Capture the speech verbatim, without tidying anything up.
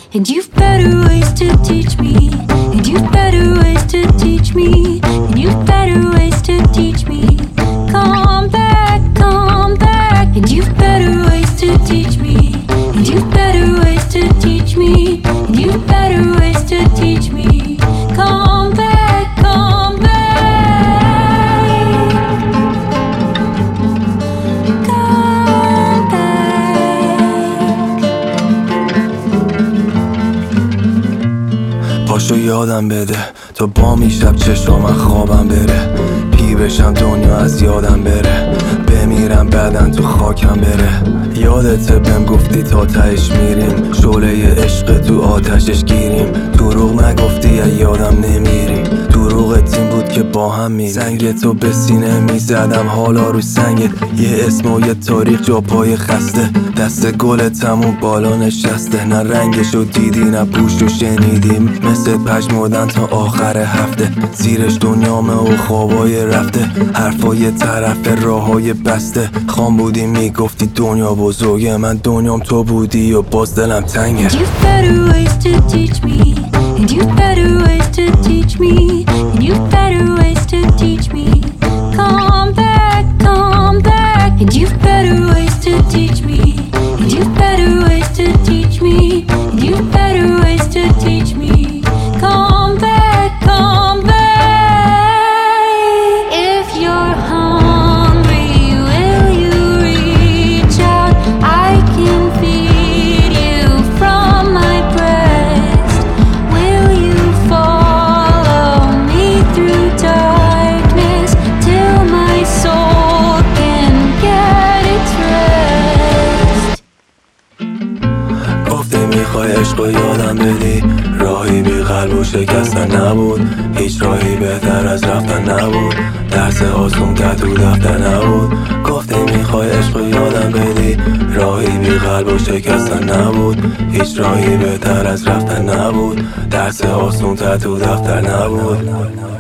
And you've better ways to teach me. And you've better ways to teach me. And you've better ways to teach me. Come back, come back. And you've better ways to teach me. And you've better ways to teach me. And you've better ways to teach me. Come back, come back. Come back. پاشو یادم بده تا با می شب چشا من خوابم بره، پیر بشم دنیا از یادم بره، بمیرم بعدن تو خاکم بره. یادته بهم گفتی تا تهش میریم، شعله عشق تو آتشش گیریم. دروغ نگفتی یا یادم نمیری، دروغت این بود که با هم میریم. زنگ تو به سینه میزدم حالا روی سنگت، یه اسم و یه تاریخ جا پای خسته. دست گلتم و بالا نشسته، نه رنگشو دیدی نه بوشو شنیدیم. مثل پشمردن تا آخر هفته، زیرش دنیامه و خوابای رفته. حرفای طرف راههای بسته، خام بودی میگفتی دنیا بزرگه، من دنیام تو بودی و باز دلم تنگه. And you've better ways to teach me. And you've better ways to teach me. And you've better ways to teach me. Come back, come back. And you've better ways to teach me. And you've better ways to teach me. And you've better ways to teach me. Come back, come back. If you're hungry, will you reach out? I can feed you from my breast. Will you follow me through darkness till my soul can get its rest? گفتی میخوای عشق و یادم بدی، راهی بی قلب و شکستن نبود، هیچ راهی بهتر از رفتن نبود، درس آسون که تو دفتر نبود. گفتی میخوای عشق و یادم بدی، راهی بی قلب و شکستن نبود، هیچ راهی بهتر از رفتن نبود، درس آسون که تو دفتر نبود.